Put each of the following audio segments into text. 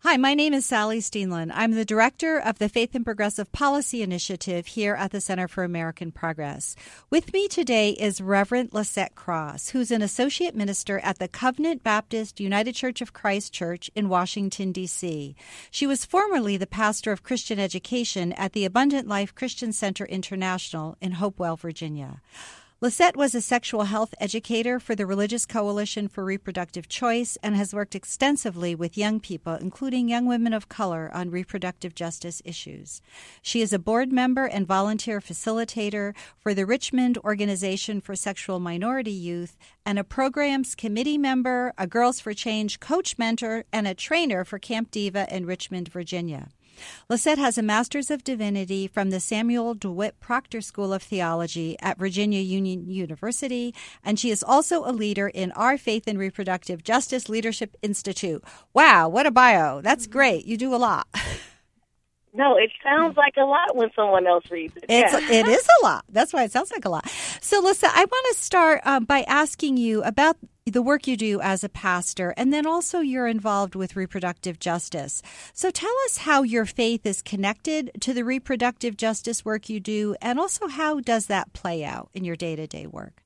Hi, my name is Sally Steenland. I'm the director of the Faith and Progressive Policy Initiative here at the Center for American Progress. With me today is Reverend Lisette Cross, who's an associate minister at the Covenant Baptist United Church of Christ Church in Washington, D.C. She was formerly the pastor of Christian education at the Abundant Life Christian Center International in Hopewell, Virginia. Lisette was a sexual health educator for the Religious Coalition for Reproductive Choice and has worked extensively with young people, including young women of color, on reproductive justice issues. She is a board member and volunteer facilitator for the Richmond Organization for Sexual Minority Youth and a programs committee member, a Girls for Change coach mentor, and a trainer for Camp Diva in Richmond, Virginia. Lisette has a Master's of Divinity from the Samuel DeWitt Proctor School of Theology at Virginia Union University, and she is also a leader in our Faith and Reproductive Justice Leadership Institute. Wow, what a bio. That's great. You do a lot. No, it sounds like a lot when someone else reads it. It is a lot. That's why it sounds like a lot. So, Lisette, I want to start by asking you about the work you do as a pastor, and then also you're involved with reproductive justice. So tell us how your faith is connected to the reproductive justice work you do, and also how does that play out in your day-to-day work?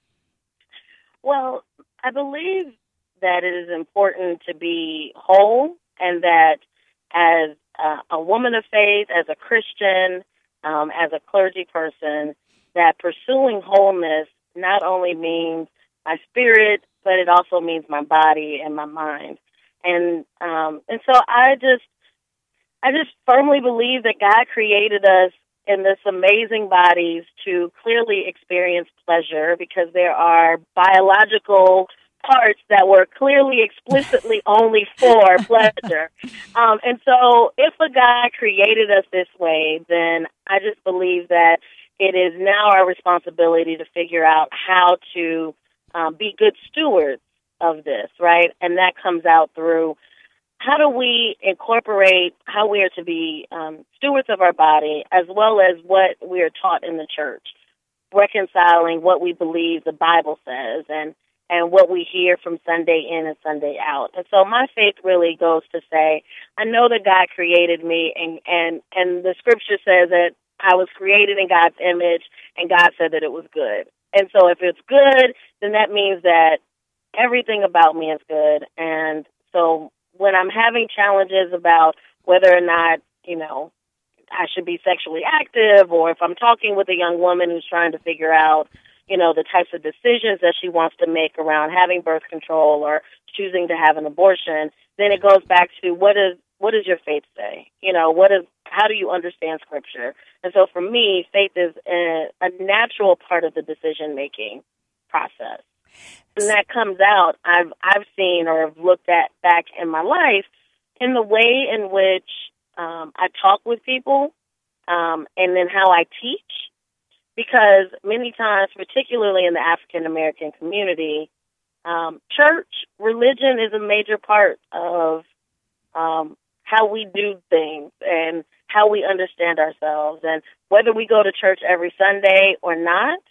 Well, I believe that it is important to be whole, and that as a woman of faith, as a Christian, as a clergy person, that pursuing wholeness not only means my spirit, but it also means my body and my mind. And so I just firmly believe that God created us in this amazing bodies to clearly experience pleasure, because there are biological parts that were clearly explicitly only for pleasure. And so if a God created us this way, then I just believe that it is now our responsibility to figure out how to be good stewards of this, right? And that comes out through how do we incorporate how we are to be stewards of our body, as well as what we are taught in the church, reconciling what we believe the Bible says and what we hear from Sunday in and Sunday out. And so my faith really goes to say, I know that God created me, and the scripture says that I was created in God's image, and God said that it was good. And so if it's good, then that means that everything about me is good. And so when I'm having challenges about whether or not, I should be sexually active, or if I'm talking with a young woman who's trying to figure out, the types of decisions that she wants to make around having birth control or choosing to have an abortion, then it goes back to what does your faith say? How do you understand Scripture? And so for me, faith is a natural part of the decision-making process. And that comes out, I've seen or have looked at back in my life in the way in which I talk with people and then how I teach. Because many times, particularly in the African-American community, church, religion is a major part of how we do things and how we understand ourselves. And whether we go to church every Sunday or not,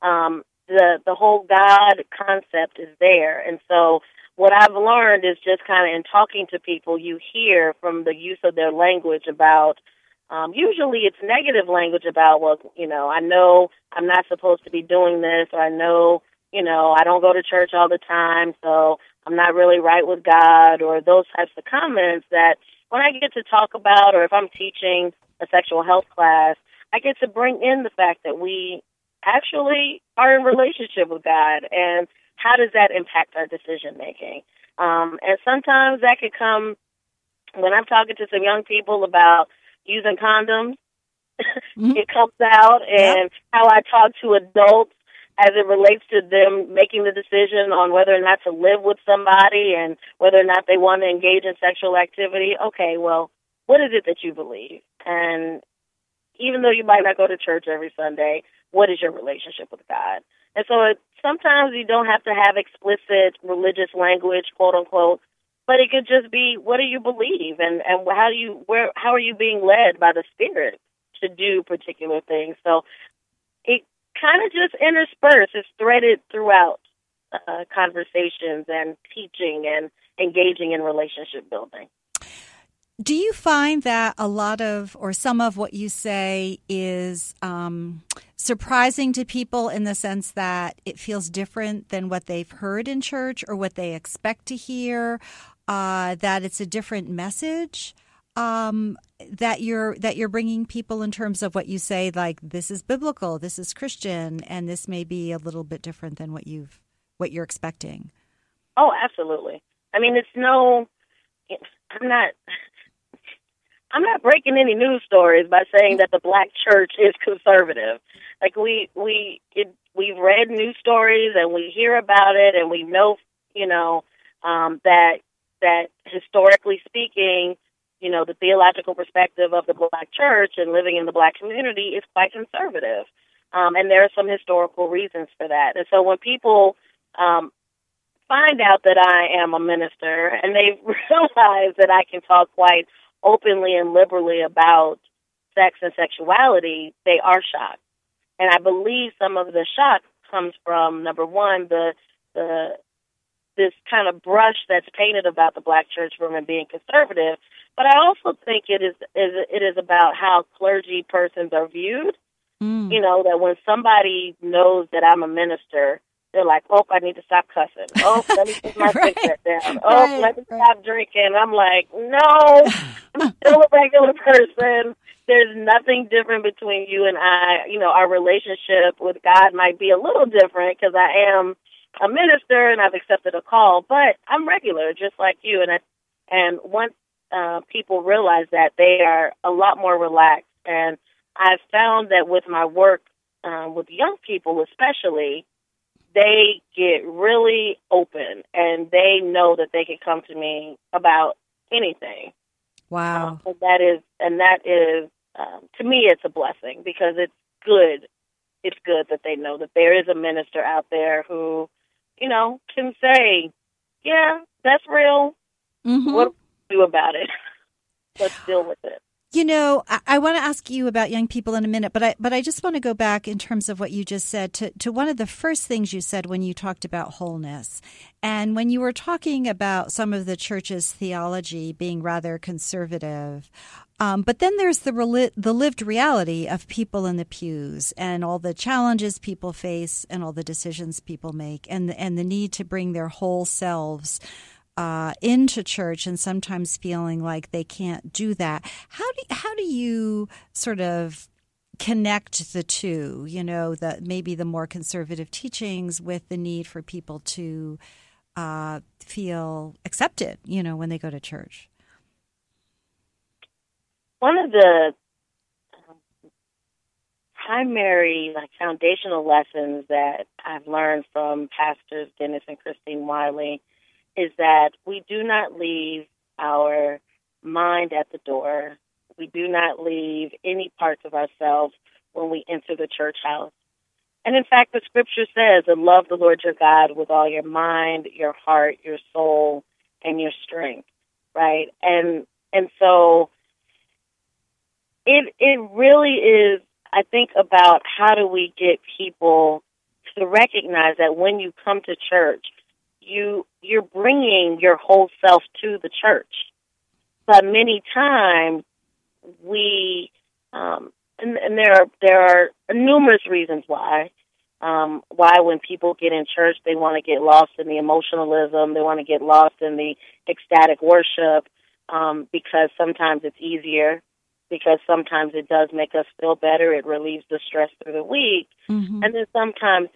the whole God concept is there. And so what I've learned is just kind of in talking to people, you hear from the use of their language about, usually it's negative language about, I know I'm not supposed to be doing this, or I know, I don't go to church all the time, so I'm not really right with God, or those types of comments that when I get to talk about, or if I'm teaching a sexual health class, I get to bring in the fact that we actually are in relationship with God, and how does that impact our decision-making? And sometimes that could come when I'm talking to some young people about using condoms. Mm-hmm. It comes out, and how I talk to adults as it relates to them making the decision on whether or not to live with somebody and whether or not they want to engage in sexual activity. Okay, well, what is it that you believe? And even though you might not go to church every Sunday, what is your relationship with God? And so sometimes you don't have to have explicit religious language, quote unquote, but it could just be, what do you believe, and how are you being led by the Spirit to do particular things? So it kind of just interspersed. It's threaded throughout conversations and teaching and engaging in relationship building. Do you find that a lot of, or some of what you say is surprising to people in the sense that it feels different than what they've heard in church or what they expect to hear, that it's a different message that you're bringing people in terms of what you say, like this is biblical, this is Christian, and this may be a little bit different than what you're expecting? Oh, absolutely. I mean, I'm not breaking any news stories by saying that the black church is conservative. Like we've read news stories and we hear about it and we know, that historically speaking, the theological perspective of the black church and living in the black community is quite conservative. And there are some historical reasons for that. And so when people find out that I am a minister and they realize that I can talk quite openly and liberally about sex and sexuality, they are shocked. And I believe some of the shock comes from, number one, this kind of brush that's painted about the black church from it being conservative. But I also think it is about how clergy persons are viewed. Mm. That when somebody knows that I'm a minister, they're like, oh, I need to stop cussing. Oh, let me put my right. picture down. Oh, let me stop drinking. I'm like, no, I'm still a regular person. There's nothing different between you and I. Our relationship with God might be a little different because I am a minister and I've accepted a call, but I'm regular, just like you. And once people realize that, they are a lot more relaxed. And I've found that with my work with young people especially, they get really open and they know that they can come to me about anything. Wow. That is to me, it's a blessing because it's good. It's good that they know that there is a minister out there who, can say, yeah, that's real. Mm-hmm. What do we do about it? Let's deal with it. I want to ask you about young people in a minute, but I just want to go back in terms of what you just said to one of the first things you said when you talked about wholeness. And when you were talking about some of the church's theology being rather conservative, but then there's the lived reality of people in the pews and all the challenges people face and all the decisions people make and the need to bring their whole selves into church and sometimes feeling like they can't do that. How do you sort of connect the two, maybe the more conservative teachings with the need for people to feel accepted, when they go to church? One of the primary, foundational lessons that I've learned from Pastors Dennis and Christine Wiley is that we do not leave our mind at the door. We do not leave any parts of ourselves when we enter the church house. And in fact, the scripture says to love the Lord your God with all your mind, your heart, your soul, and your strength, right? And so it really is, I think, about how do we get people to recognize that when you come to church, you're bringing your whole self to the church. But many times we, and there are numerous reasons why when people get in church, they want to get lost in the emotionalism, they want to get lost in the ecstatic worship, because sometimes it's easier, because sometimes it does make us feel better, it relieves the stress through the week, mm-hmm. And then sometimes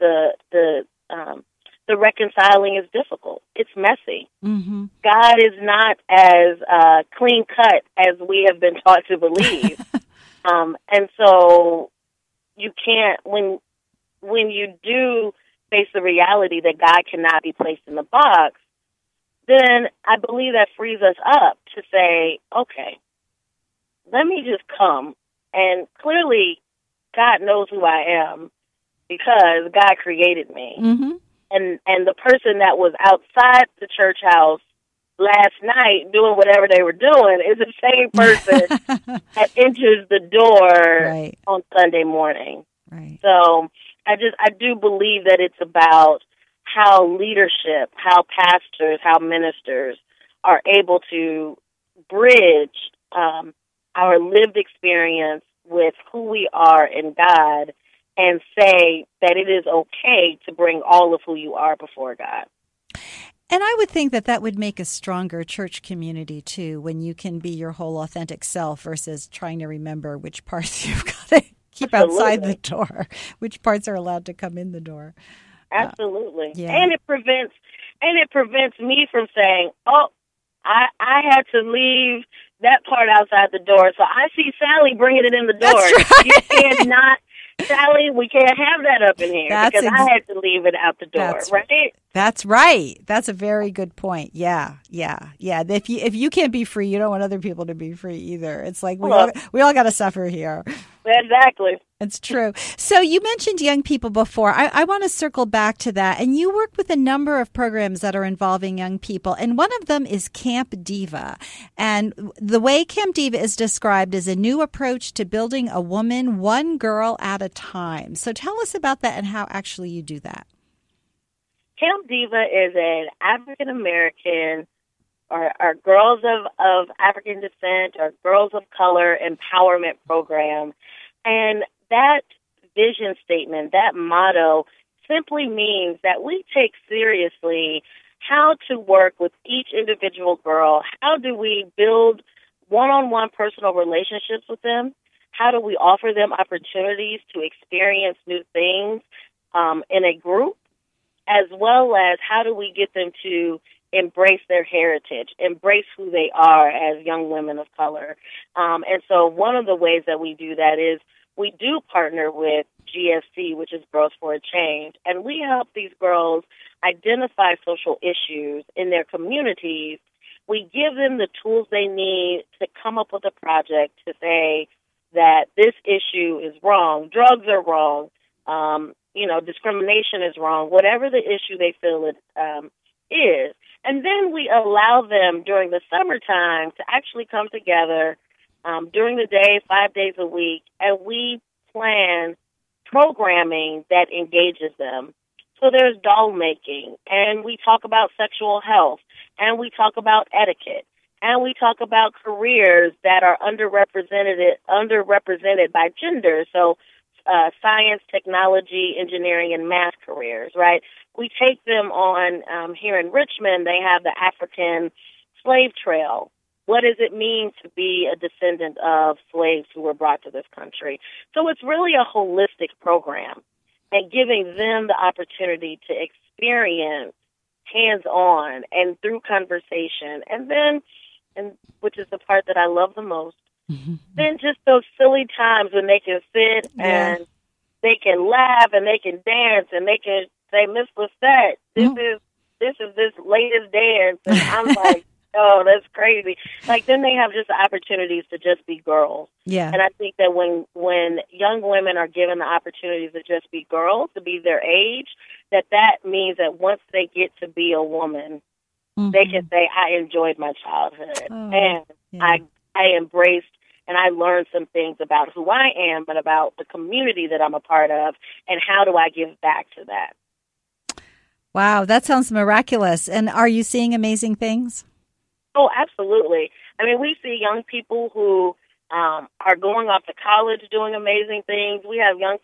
the reconciling is difficult. It's messy. Mm-hmm. God is not as clean cut as we have been taught to believe. And so you can't, when you do face the reality that God cannot be placed in the box, then I believe that frees us up to say, okay, let me just come. And clearly God knows who I am because God created me. Mm-hmm. And the person that was outside the church house last night doing whatever they were doing is the same person that enters the door right. on Sunday morning. Right. So I do believe that it's about how leadership, how pastors, how ministers are able to bridge our lived experience with who we are in God and say that it is okay to bring all of who you are before God. And I would think that that would make a stronger church community, too, when you can be your whole authentic self versus trying to remember which parts you've got to keep outside the door, which parts are allowed to come in the door. Absolutely. Yeah. And it prevents me from saying, oh, I had to leave that part outside the door, so I see Sally bringing it in the door. That's right. You cannot, Sally, we can't have that up in here because I had to leave it out the door, right? That's right. That's a very good point. Yeah. If you can't be free, you don't want other people to be free either. It's like we all got to suffer here. Exactly. It's true. So you mentioned young people before. I want to circle back to that. And you work with a number of programs that are involving young people. And one of them is Camp Diva. And the way Camp Diva is described is a new approach to building a woman one girl at a time. So tell us about that and how actually you do that. Camp Diva is an African-American or girls of African descent or girls of color empowerment program. And that vision statement, that motto, simply means that we take seriously how to work with each individual girl. How do we build one-on-one personal relationships with them? How do we offer them opportunities to experience new things in a group? As well as how do we get them to embrace their heritage, embrace who they are as young women of color. And so one of the ways that we do that is we do partner with GFC, which is Girls for a Change, and we help these girls identify social issues in their communities. We give them the tools they need to come up with a project to say that this issue is wrong, drugs are wrong, discrimination is wrong, whatever the issue they feel it is. And then we allow them during the summertime to actually come together during the day, 5 days a week, and we plan programming that engages them. So there's doll making, and we talk about sexual health, and we talk about etiquette, and we talk about careers that are underrepresented by gender. So science, technology, engineering, and math careers, right? We take them on, here in Richmond, they have the African slave trail. What does it mean to be a descendant of slaves who were brought to this country? So it's really a holistic program and giving them the opportunity to experience hands-on and through conversation. And then, which is the part that I love the most, then just those silly times when they can sit and they can laugh and they can dance and they can say, Miss Lisette, this is this latest dance. And I'm like, oh, that's crazy. Like, then they have just opportunities to just be girls. Yeah. And I think that when young women are given the opportunities to just be girls, to be their age, that means that once they get to be a woman, they can say, I enjoyed my childhood. And I embraced and I learned some things about who I am, but about the community that I'm a part of, and how do I give back to that. Wow, that sounds miraculous. And are you seeing amazing things? Oh, absolutely. I mean, we see young people who are going off to college doing amazing things. We have young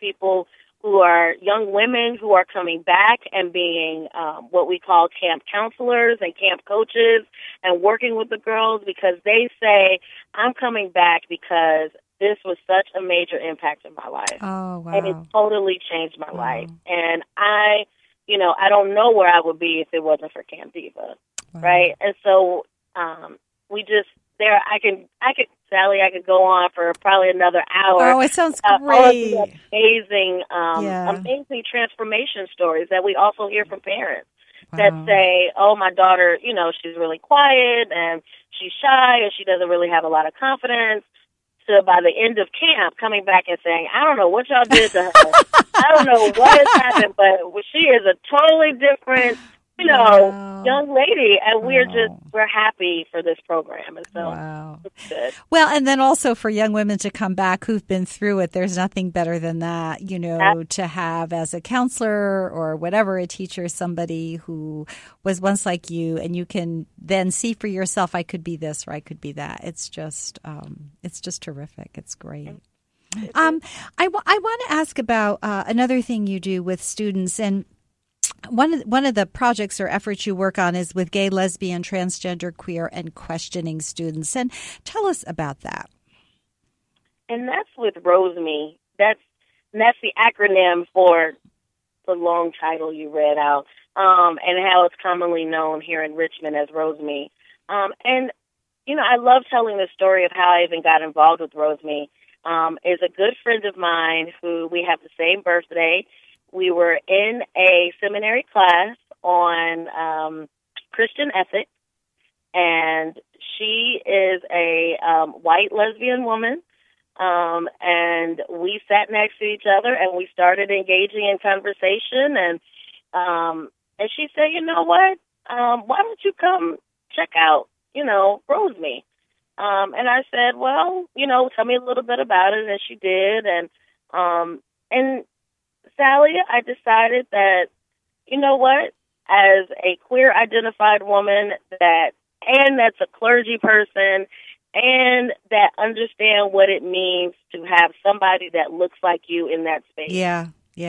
women who are coming back and being what we call camp counselors and camp coaches and working with the girls because they say, I'm coming back because this was such a major impact in my life. Oh, wow. And it totally changed my life. And I don't know where I would be if it wasn't for Camp Diva, right? And so Sally, I could go on for probably another hour. Oh, it sounds great. All of the amazing transformation stories that we also hear from parents that say, oh, my daughter, she's really quiet and she's shy and she doesn't really have a lot of confidence. So by the end of camp, coming back and saying, I don't know what y'all did to her. I don't know what has happened, but she is a totally different young lady, and we're happy for this program, and so it's good. Well, and then also for young women to come back who've been through it, there's nothing better than that, to have as a counselor or whatever, a teacher, somebody who was once like you, and you can then see for yourself, I could be this or I could be that. It's just terrific. It's great. I want to ask about another thing you do with students, and one of the projects or efforts you work on is with gay, lesbian, transgender, queer, and questioning students. And tell us about that. And that's with RoseMe. That's the acronym for the long title you read out, and how it's commonly known here in Richmond as RoseMe. And I love telling the story of how I even got involved with RoseMe. Is a good friend of mine who we have the same birthday. We were in a seminary class on Christian ethics, and she is a white lesbian woman, and we sat next to each other, and we started engaging in conversation, and she said, you know what, why don't you come check out, RoseMe? And I said, well, tell me a little bit about it, and she did, and Sally, I decided that, you know what, as a queer identified woman that's a clergy person and that understand what it means to have somebody that looks like you in that space. Yeah.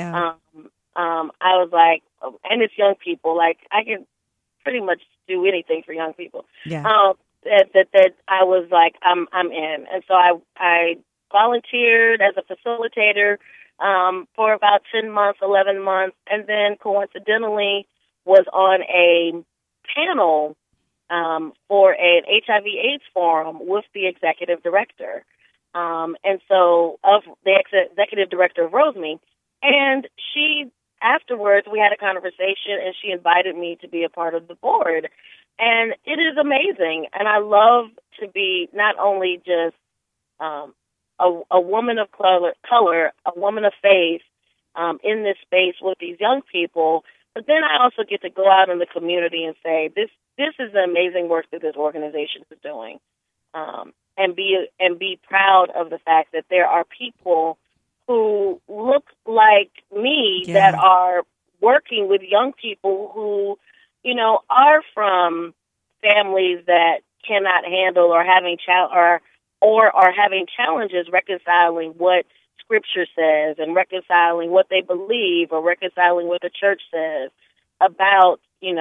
I was like, and it's young people, like I can pretty much do anything for young people. Yeah. That I was like, I'm in. And so I volunteered as a facilitator for about 10 months, 11 months, and then coincidentally was on a panel for an HIV/AIDS forum with the executive director. And so of the executive director of RoseMe. And she, afterwards, we had a conversation, and she invited me to be a part of the board. And it is amazing. And I love to be not only just a woman of color, a woman of faith in this space with these young people, but then I also get to go out in the community and say, this is the amazing work that this organization is doing, and be proud of the fact that there are people who look like me that are working with young people who, are from families that cannot handle or having or are having challenges reconciling what Scripture says and reconciling what they believe or reconciling what the church says about,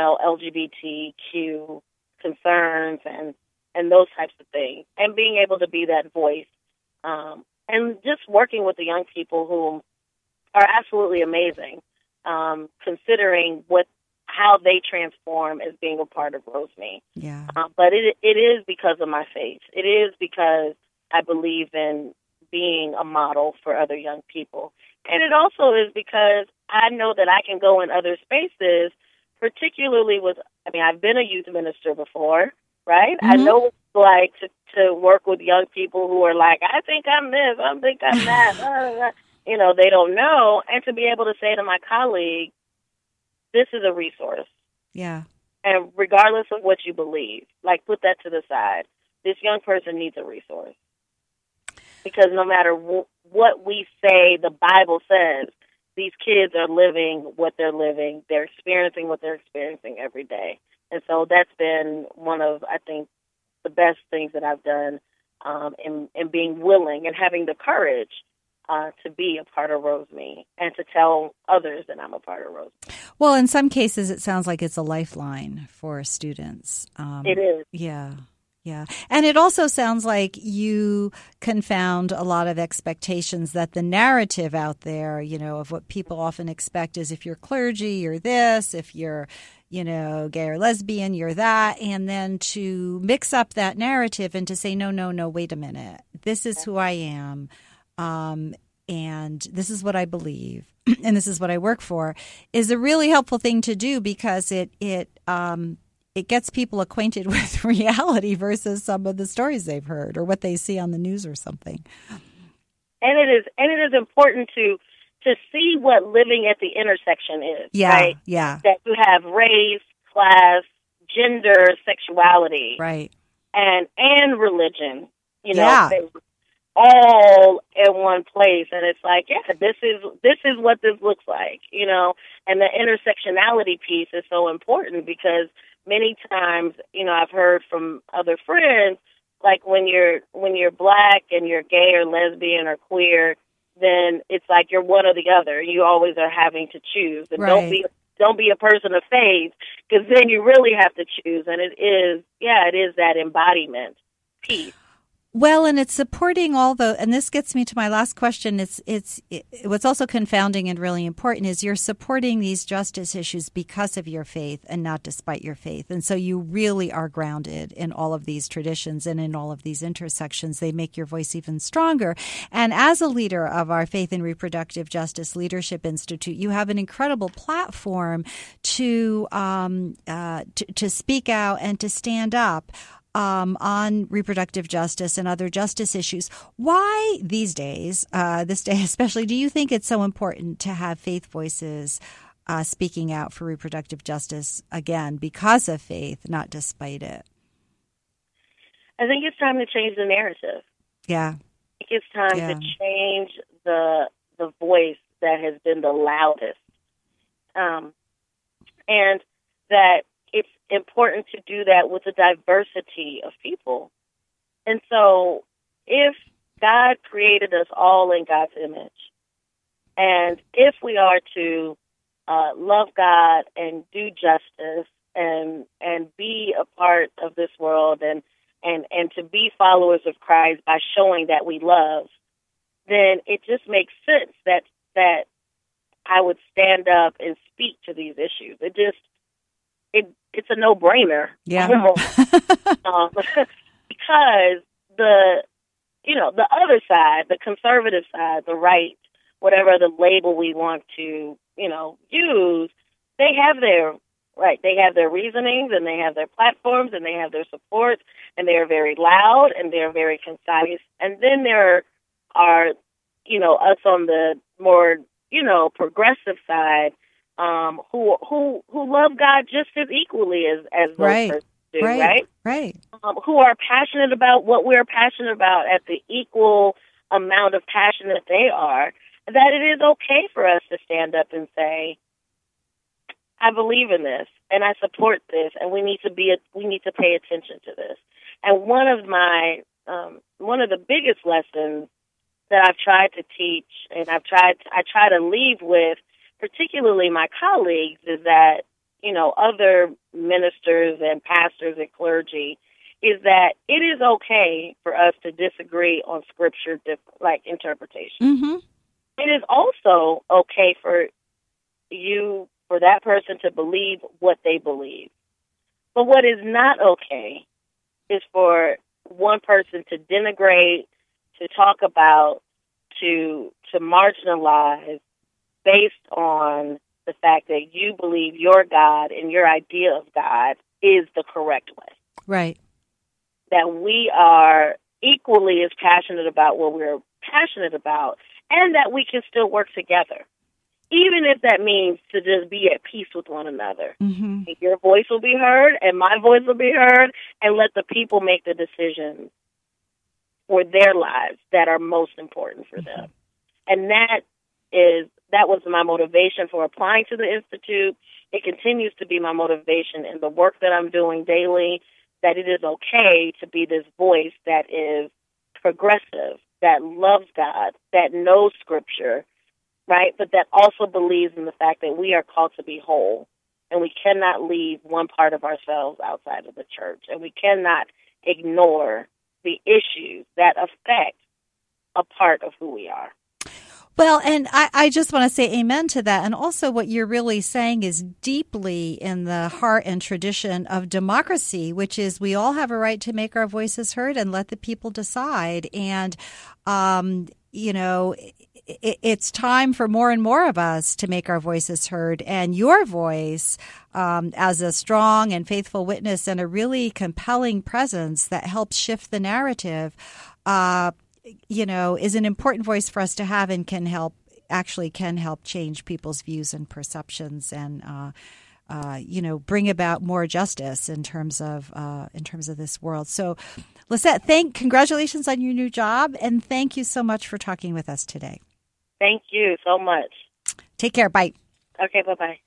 LGBTQ concerns and those types of things, and being able to be that voice. And just working with the young people who are absolutely amazing, considering how they transform as being a part of RoseMe. Yeah. But it is because of my faith. It is because I believe in being a model for other young people. And it also is because I know that I can go in other spaces, particularly I've been a youth minister before, right? Mm-hmm. I know what it's like to work with young people who are like, I think I'm this, I think I'm that. They don't know. And to be able to say to my colleague, this is a resource. Yeah. And regardless of what you believe, put that to the side. This young person needs a resource. Because no matter what we say, the Bible says, these kids are living what they're living. They're experiencing what they're experiencing every day. And so that's been one of, I think, the best things that I've done in being willing and having the courage to be a part of RoseMe and to tell others that I'm a part of RoseMe. Well, in some cases, it sounds like it's a lifeline for students. It is. Yeah. Yeah. And it also sounds like you confound a lot of expectations that the narrative out there, of what people often expect is if you're clergy, you're this, if you're, gay or lesbian, you're that. And then to mix up that narrative and to say, no, wait a minute. This is who I am. And this is what I believe, and this is what I work for, is a really helpful thing to do because it gets people acquainted with reality versus some of the stories they've heard or what they see on the news or something. And it is important to see what living at the intersection is. Yeah, right? Yeah. That you have race, class, gender, sexuality, Right. and religion. Yeah. They were all in one place, and it's like, yeah, this is what this looks like, And the intersectionality piece is so important because many times, I've heard from other friends, like when you're black and you're gay or lesbian or queer, then it's like you're one or the other. You always are having to choose, and Right. don't be a person of faith, because then you really have to choose. And it is that embodiment piece. Well, and it's supporting and this gets me to my last question. What's also confounding and really important is you're supporting these justice issues because of your faith and not despite your faith. And so you really are grounded in all of these traditions and in all of these intersections. They make your voice even stronger. And as a leader of our Faith and Reproductive Justice Leadership Institute, you have an incredible platform to speak out and to stand up on reproductive justice and other justice issues. Why these days, this day especially, do you think it's so important to have faith voices speaking out for reproductive justice, again, because of faith, not despite it? I think it's time to change the narrative. Yeah. I think it's time to change the voice that has been the loudest. And that it's important to do that with a diversity of people. And so if God created us all in God's image, and if we are to love God and do justice and be a part of this world and to be followers of Christ by showing that we love, then it just makes sense that I would stand up and speak to these issues. It's a no-brainer. Yeah. Because the other side, the conservative side, the right, whatever the label we want to, use, they have their reasonings, and they have their platforms, and they have their support, and they are very loud, and they're very concise. And then there are, us on the more, progressive side, who love God just as equally as those persons do, right? Right. Who are passionate about what we're passionate about at the equal amount of passion that they are, that it is okay for us to stand up and say, I believe in this and I support this, and we need to pay attention to this. And one of the biggest lessons that I've tried to teach, and I try to leave with, particularly my colleagues, is that, other ministers and pastors and clergy, is that it is okay for us to disagree on scripture, interpretation. Mm-hmm. It is also okay for that person to believe what they believe. But what is not okay is for one person to denigrate, to talk about, to marginalize based on the fact that you believe your God and your idea of God is the correct way. Right. That we are equally as passionate about what we're passionate about, and that we can still work together, even if that means to just be at peace with one another. Mm-hmm. Your voice will be heard, and my voice will be heard, and let the people make the decisions for their lives that are most important for them. And that was my motivation for applying to the Institute. It continues to be my motivation in the work that I'm doing daily, that it is okay to be this voice that is progressive, that loves God, that knows Scripture, right? But that also believes in the fact that we are called to be whole, and we cannot leave one part of ourselves outside of the church, and we cannot ignore the issues that affect a part of who we are. Well, and I just want to say amen to that. And also what you're really saying is deeply in the heart and tradition of democracy, which is we all have a right to make our voices heard and let the people decide. And, it's time for more and more of us to make our voices heard. And your voice, as a strong and faithful witness and a really compelling presence that helps shift the narrative, is an important voice for us to have and can help change people's views and perceptions. And bring about more justice in terms of this world. So, Lisette, congratulations on your new job, and thank you so much for talking with us today. Thank you so much. Take care. Bye. Okay, bye-bye.